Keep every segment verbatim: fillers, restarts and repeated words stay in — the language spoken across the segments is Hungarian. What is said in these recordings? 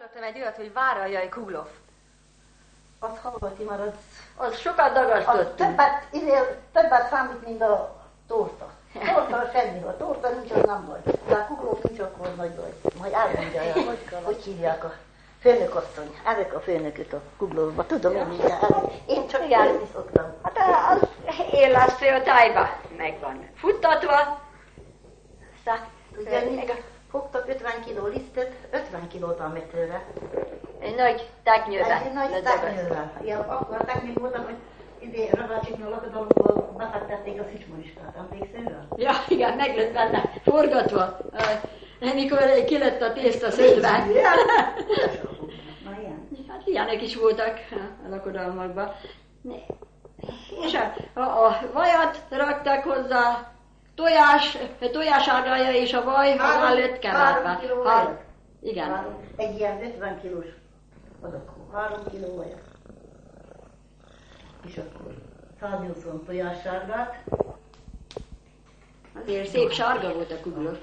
Hallottam egy olyat, hogy Váraljai Kuglov. Azt hallottam, mert az... Az sokat dagasztott. Többet, izél, többet számít, mint a torta. A torta semmi, a torta nincs, az nem baj. De a Kuglov nincs, akkor nagy baj. Majd elmondja el, hogy, hogy hívják a főnökasszony. Ezek a főnökök a Kuglovba. Tudom, én mindjárt. Én csak járni szoktam. Hát az élesztő a tájba megvan futtatva. Aztán, ugye meg fogtak ötven kiló lisztet, ötven kilót a metőre. Egy nagy teknyővel. Egy nagy teknyővel. Ja, akkor a teknyő voltam, hogy idén Radácsiknál lakodalomból befektették a szücsmoniskát. Emlékszel rá? Ja, igen, meg lett benne forgatva. Amikor ki lett a tészta szőtve. Na ilyen. Hát ilyenek is voltak a lakodalmakban. És a, a, a vajat raktak hozzá, tojás, tojásárgája és a vaj hozzá lett keverve. Három. Igen. Három. Egy ilyen ötven kilós adagú. Három kiló vajat. És akkor száznyolcvan tojássárgát. Azért szép sárga volt a Kuglov.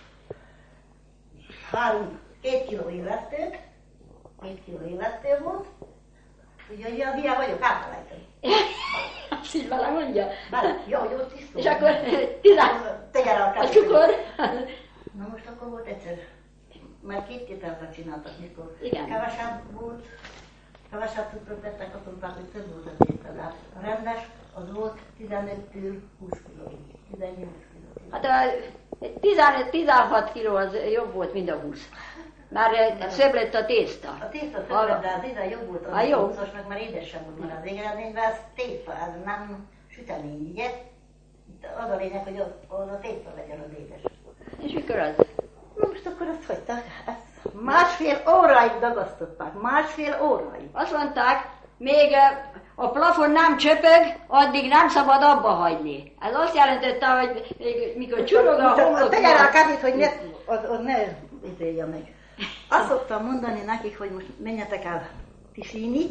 Három, két kiló illesztőt. Két kiló illesztő volt. Ugye, ugye, milyen vagyok, átfelejtem. Azt így vele mondja. Bele, jó, hogy ott is szó. És akkor tizen... Tegyen a A cukor. Na most akkor volt egyszer, mert két tételben csináltak, mikor Igen. kevesebb volt, kevesebb cukrot tettek, azt mondták, hogy több volt a tétel. A rendes, az volt tizenöttől húsz kilóig, tizennyolc kilóig. Hát a tizenöt-tizenhat kiló az jobb volt, mint a húsz. Már szebb lett a tészta. A tészta szebb, de az íze jobb volt, az jó. a húszosnak már édesebb volt, mert az égeredményben az tészta, ez nem sütemény, ugye? Itt az a lényeg, hogy az, az a tészta legyen az édes. És mikor az? Na most akkor azt hagyták, ezt másfél óráig dagasztották, másfél óráig. Azt mondták, még a plafon nem csöpög, addig nem szabad abba hagyni. Ez azt jelentette, hogy még, mikor csurog a homlok... Tegyen rá a kávét, hogy ne, az, az ne izélje meg. Azt szoktam mondani nekik, hogy most menjetek el pisilni,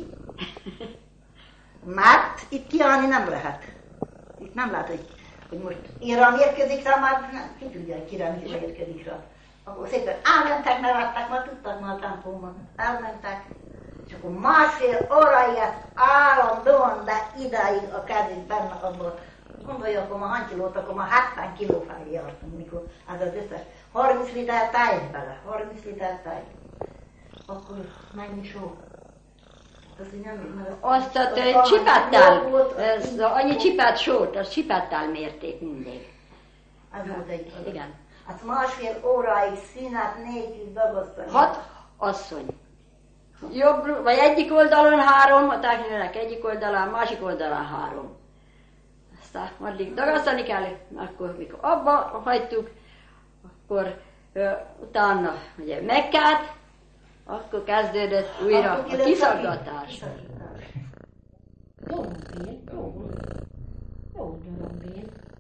mert itt kiállni nem lehet. Itt nem lehet, hogy, hogy most én rám érkezik rá, már nem, ki tudja, hogy kire mi érkezik rá. Akkor szépen elmentek, nevettek, már tudtak már a tempóban. Elmentek, és akkor másfél óráig állandóan, de idáig a kezük benne abban. Gondolja, akkor ma hány kilót, akkor ma hetven kiló felé jártunk, mikor ez az összes. harminc liter táj bele, harminc liter táj. Akkor mennyi só? Azt a csipettel, ez annyi csipet sót, az csipettel mérték mindig. Ez volt egy adat. Igen. Hát másfél óráig szünet nélkül dagasztani. Hat asszony. Jobb, vagy egyik oldalon három, a teknyőnek egyik oldalán, másik oldalán három. Aztán addig dagasztani kell, akkor mikor abba hagytuk, akkor ö, utána ugye megkelt, akkor kezdődött újra a kiszaggatás. Jó, jó, jó, jó, jó,